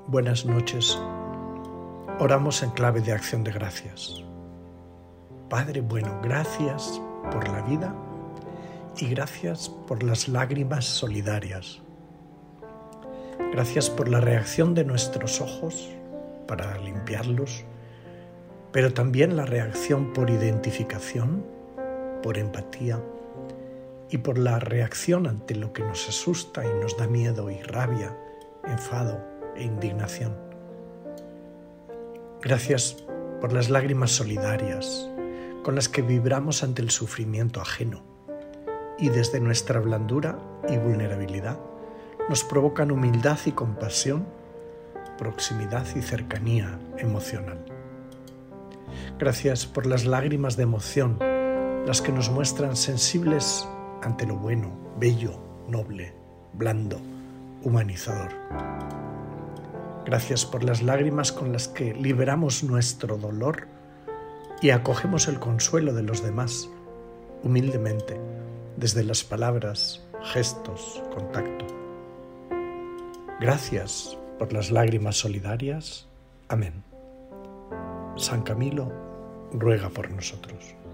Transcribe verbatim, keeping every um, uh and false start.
Buenas noches. Oramos en clave de acción de gracias. Padre bueno, gracias por la vida y gracias por las lágrimas solidarias. Gracias por la reacción de nuestros ojos para limpiarlos, pero también la reacción por identificación, por empatía y por la reacción ante lo que nos asusta y nos da miedo y rabia, enfado e indignación. Gracias por las lágrimas solidarias con las que vibramos ante el sufrimiento ajeno y desde nuestra blandura y vulnerabilidad nos provocan humildad y compasión, proximidad y cercanía emocional. Gracias por las lágrimas de emoción, las que nos muestran sensibles ante lo bueno, bello, noble, blando, humanizador. Gracias por las lágrimas con las que liberamos nuestro dolor y acogemos el consuelo de los demás, humildemente, desde las palabras, gestos, contacto. Gracias por las lágrimas solidarias. Amén. San Camilo ruega por nosotros.